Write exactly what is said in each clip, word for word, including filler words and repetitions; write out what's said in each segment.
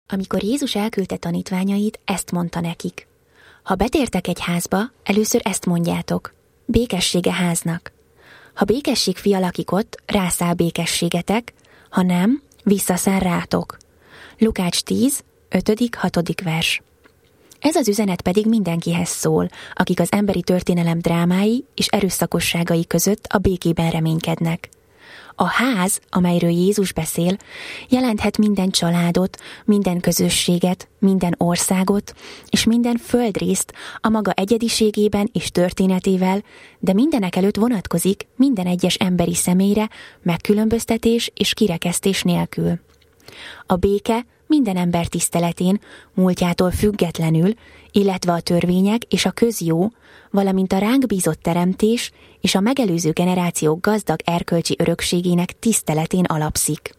Amikor Jézus elküldte tanítványait, ezt mondta nekik. Ha betértek egy házba, először ezt mondjátok. Békessége háznak. Ha békesség fia lakik ott, rászáll békességetek, ha nem, visszaszáll rátok. Lukács tíz, ötödik hatodik vers. Ez az üzenet pedig mindenkihez szól, akik az emberi történelem drámái és erőszakosságai között a békében reménykednek. A ház, amelyről Jézus beszél, jelenthet minden családot, minden közösséget, minden országot és minden földrészt a maga egyediségében és történetével, de mindenek előtt vonatkozik minden egyes emberi személyre, megkülönböztetés és kirekesztés nélkül. A béke minden ember tiszteletén, múltjától függetlenül, illetve a törvények és a közjó, valamint a ránk bízott teremtés és a megelőző generációk gazdag erkölcsi örökségének tiszteletén alapszik.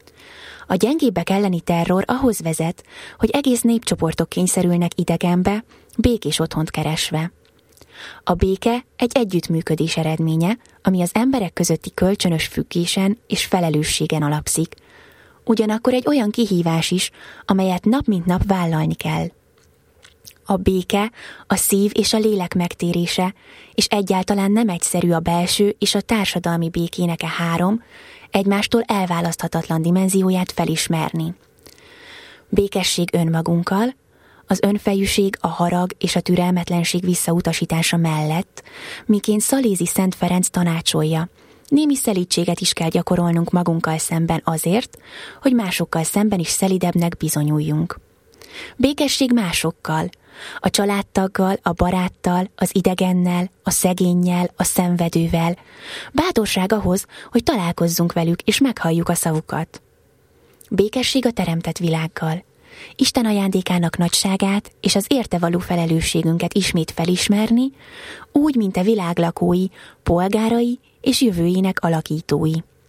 A gyengébbek elleni terror ahhoz vezet, hogy egész népcsoportok kényszerülnek idegenbe, békés otthont keresve. A béke egy együttműködés eredménye, ami az emberek közötti kölcsönös függésen és felelősségen alapszik. Ugyanakkor egy olyan kihívás is, amelyet nap mint nap vállalni kell. A béke, a szív és a lélek megtérése, és egyáltalán nem egyszerű a belső és a társadalmi békének e három, egymástól elválaszthatatlan dimenzióját felismerni. Békesség önmagunkkal, az önfejűség, a harag és a türelmetlenség visszautasítása mellett, miként Szalézi Szent Ferenc tanácsolja, némi szelídséget is kell gyakorolnunk magunkkal szemben azért, hogy másokkal szemben is szelidebbnek bizonyuljunk. Békesség másokkal, a családtaggal, a baráttal, az idegennel, a szegénnyel, a szenvedővel. Bátorság ahhoz, hogy találkozzunk velük és meghalljuk a szavukat. Békesség a teremtett világgal. Isten ajándékának nagyságát és az érte való felelősségünket ismét felismerni, úgy, mint a világ lakói, polgárai és jövőjének alakítói.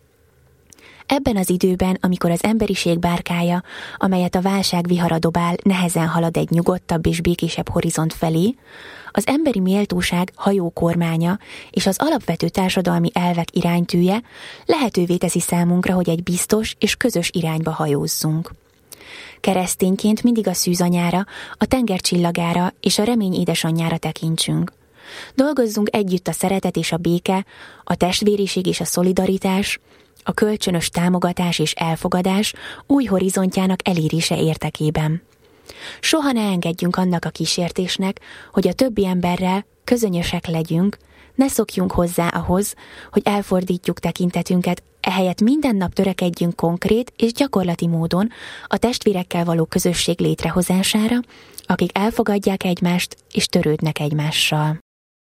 Ebben az időben, amikor az emberiség bárkája, amelyet a válság vihara dobál, nehezen halad egy nyugodtabb és békésebb horizont felé, az emberi méltóság hajókormánya és az alapvető társadalmi elvek iránytűje lehetővé teszi számunkra, hogy egy biztos és közös irányba hajózzunk. Keresztényként mindig a szűzanyára, a tenger csillagára és a remény édesanyjára tekintsünk. Dolgozzunk együtt a szeretet és a béke, a testvériség és a szolidaritás, a kölcsönös támogatás és elfogadás új horizontjának elérése érdekében. Soha ne engedjünk annak a kísértésnek, hogy a többi emberrel közönösek legyünk, ne szokjunk hozzá ahhoz, hogy elfordítjuk tekintetünket, ehelyett minden nap törekedjünk konkrét és gyakorlati módon a testvérekkel való közösség létrehozására, akik elfogadják egymást és törődnek egymással.